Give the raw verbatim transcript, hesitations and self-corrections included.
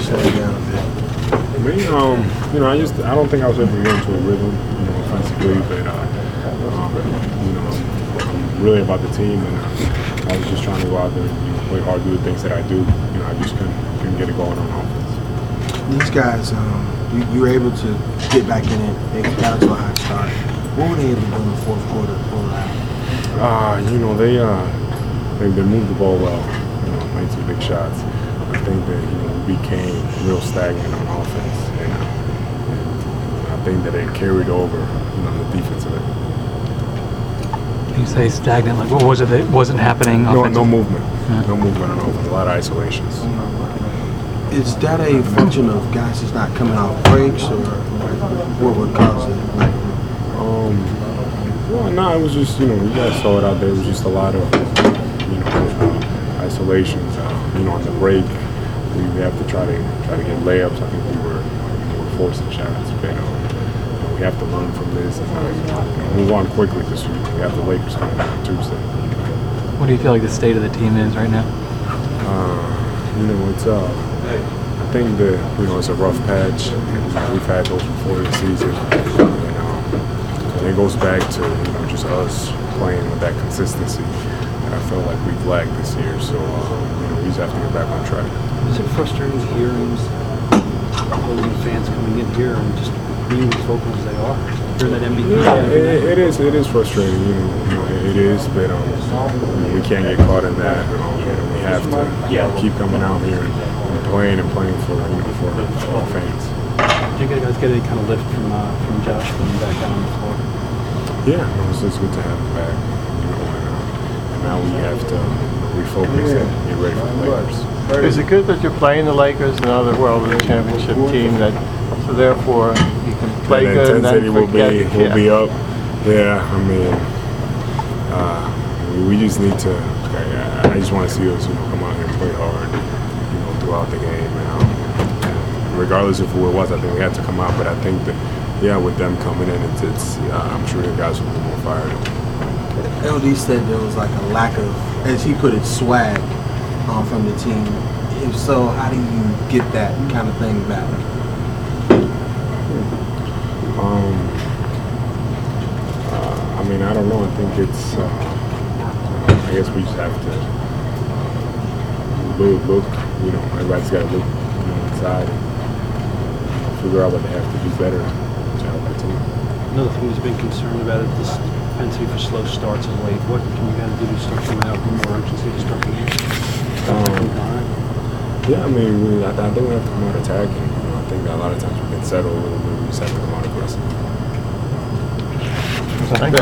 slow down a bit? Me, um, you know, I just I don't think I was able to get into a rhythm, you know, offensively, but uh, um, you know, I'm really about the team, and uh, I was just trying to go out there and you know, play hard, do the things that I do. You know, I just couldn't couldn't get it going on offense. These guys, um, you, you were able to get back in it. They got to a hot start. What were they able to do in the fourth quarter to pull it out? Uh, you know, they uh, they they moved the ball well. You know, made some big shots. I think that you know we became real stagnant on offense, and, uh, and I think that it carried over, you know, the defensive end. You say stagnant. Like, what was it that wasn't happening? No, no offensively? movement. Yeah. No movement on offense. A lot of isolations. Is that a function of guys just not coming off breaks, or what would cause it? Like, Um, well, no, it was just, you know, you guys saw it out there. It was just a lot of, you know, uh, isolations. Uh, you know, on the break, we, we have to try to try to get layups. I think we were, we were forcing shots, but um, you know, we have to learn from this and uh, you know, move on quickly because we, we have the Lakers coming out on Tuesday. What do you feel like the state of the team is right now? Uh, you know, it's uh, I think that you know it's a rough patch. We've had those before this season. And, um, and it goes back to you know just us playing with that consistency, and I feel like we've lagged this year. So um, you know we just have to get back on track. Is it frustrating hearing opposing fans coming in here and just being as vocal as they are during that M V P? Yeah, it, it is. It is frustrating. You know, you know it is, but um, you know, we can't get caught in that. Um, you know, we have to you know, keep coming out here and, and playing and playing for you know for, for our fans. Did you guys get any kind of lift from uh, from Josh coming back down on the floor? Yeah, no, it's just good to have him back. You know, and, uh, and now we have to refocus and get ready for the Lakers. Is it good that you're playing the Lakers, another World Championship team, that so therefore you can play the good and then intensity will forget? be will yeah. be up. Yeah, I mean, uh, we, we just need to. I, I just want to see us, you know, come out here and play hard, you know, throughout the game. And, um, and regardless of who it was, I think we had to come out. But I think that, yeah, with them coming in, it's, it's uh, I'm sure the guys will be more fired up. L D said there was like a lack of, as he put it, swag um, from the team. If so, how do you get that kind of thing back? Um, uh, I mean, I don't know. I think it's. Uh, I guess we just have to uh, look, look. You know, everybody's got to look, you know, inside and figure out what they have to do better to help the team. Another thing that's been concerned about is this propensity for slow starts and late. What can you guys do to start coming out with more urgency to start the game? Um, yeah, I mean, we, I, I think we have to come out attacking. You know, I think that a lot of times we can settle a little bit. We just have to come out aggressive.